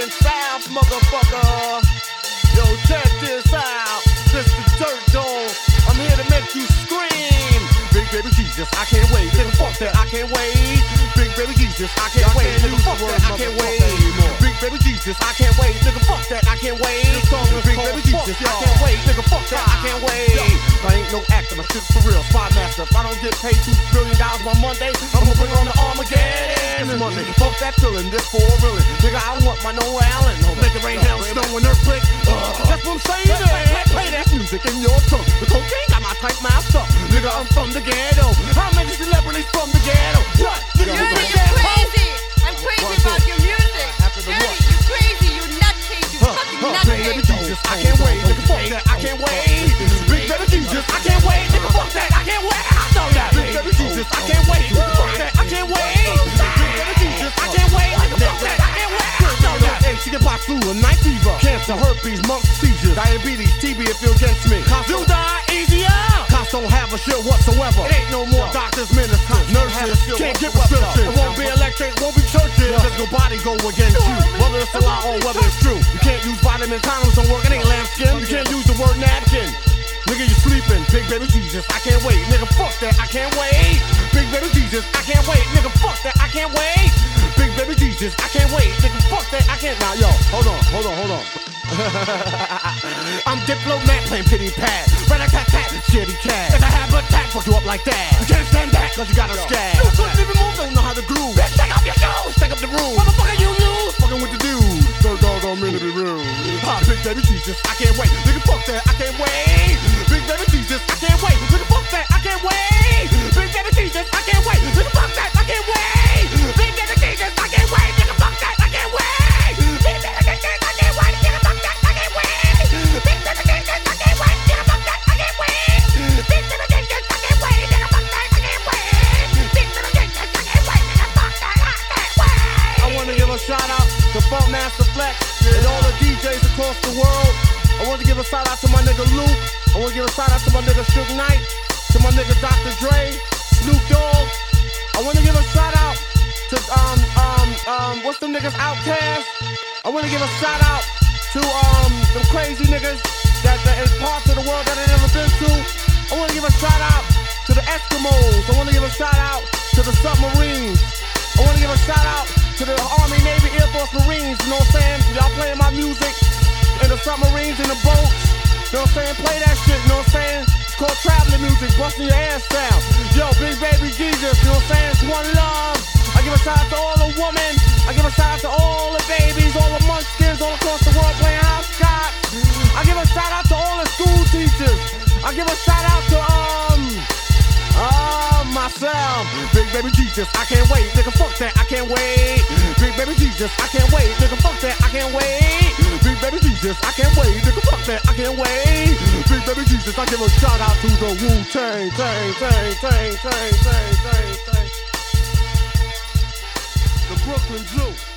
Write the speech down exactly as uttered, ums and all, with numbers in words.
Brooklyn South, motherfucker. Yo, check this out. This the Dirt Dog. I'm here to make you scream. Big baby Jesus, I can't wait. Nigga, fuck that, I can't wait. Big baby Jesus, I can't wait. Nigga, fuck that, I can't wait. Big baby Jesus, I can't wait. Nigga, fuck that, I can't wait. Big baby Jesus, I can't wait. Nigga, fuck that, I can't wait. I ain't no actor, my shit's for real. Spy master. If I don't get paid two billion dollars by Monday, I'm gonna bring on the Armageddon. Monday, fuck that feeling, this for real. Nigga, I want my Noah Allen. Make it rain, hail, snow, and earthquake. Uh, that's what I'm saying. Man. Play that music in your tongue. The cocaine got my tight mouth up. Nigga, I'm from the ghetto. How many celebrities from the ghetto? What? Nigga, Dirty, you're crazy. I'm crazy about your music. Dirty, you crazy. You nutcase. You fucking nutcase. Big baby Jesus, I can't wait. Nigga, fuck that, I can't wait. Big baby Jesus, I can't wait. Nigga, fuck that, I can't wait. I know that. Big baby Jesus, I can't wait. Fuck that, I can't wait. Big baby Jesus, I can't wait. Nigga, fuck that, I can't wait. I know that. Hey, she get by flu, a night fever, cancer, herpes, mumps, seizures, diabetes, T B if you're against me. Cops, you die easier. Cops don't have a shit whatsoever. It ain't no more doctors, ministers, nurses. Can't get prescription. It won't be electric, won't be churches. Physical body go against you, whether it's a lie or whether it's true. You can't use vitamin condoms, don't work. It ain't lambskin. You can't use the word napkin. Nigga, you sleeping. Big baby Jesus, I can't wait. Nigga, fuck that, I can't wait. Big baby Jesus, I can't wait. Nigga, fuck that, I can't wait. Big baby Jesus, I can't wait. Nigga, fuck that, I can't. Now, yo, hold on, hold on, hold on. I'm diplomat playing pity pad. Rat-a-tat-tat, shitty cat. If I have a attack, fuck you up like that. You can't stand that, cause you got a scab. You couldn't even move, don't know how to groove. Bitch, take off your shoes, take up the room. Motherfucker, you lose. Fucking with the dude. Third dog don't mean to be rude. Ha, big baby Jesus, I can't wait. Nigga, fuck that, I can't wait. Big baby Jesus, I can't wait. Nigga, fuck that, I can't wait. Big baby Jesus, I can't wait. Nigga, fuck that, I can't wait. Big baby Jesus, I can't wait. Nigga, fuck that, I can't wait. Big baby Jesus, I can't wait. Nigga, fuck that, I can't wait. Big baby Jesus, I can't wait. Nigga, fuck that, I can't wait. Big baby Jesus, I can't wait. Nigga, fuck that, I can't wait. Big baby Jesus, I can't wait. Nigga, fuck that, I can't wait. I wanna give a shout out to Funk Master Flex and all the D Js across the world. I want to give a shout out to my nigga Luke. I want to give a shout out to my nigga Suge Knight, to my nigga Doctor Dre, Snoop Dogg. I want to give a shout out to um um um what's them niggas Outkast. I want to give a shout out to um them crazy niggas that that in parts of the world that I never been to. I want to give a shout out to the Eskimos. I want to give a shout out to the submarines. I want to give a shout out to the Army, Navy, Air Force, Marines. You know what I'm saying? Y'all playing my music in the submarines, in the boats. You know what I'm saying? Play that shit, you know what I'm saying? It's called traveling music, busting your ass down. Yo, big baby Jesus, you know what I'm saying? It's one love. I give a shout out to all the women. I give a shout out to all the babies, all the munchkins all across the world playing hopscotch. I give a shout out to all the school teachers. I give a shout out to, um, uh, myself. Big baby Jesus, I can't wait. Nigga, fuck that, I can't wait. Big baby Jesus, I can't wait. Nigga, fuck that, I can't wait. Big baby Jesus, I can't wait. Nigga, fuck that, I can't wait. Big baby Jesus, I give a shout out to the Wu-Tang, Tang, Tang, Tang, Tang, Tang, Tang, Tang. The Brooklyn Zoo.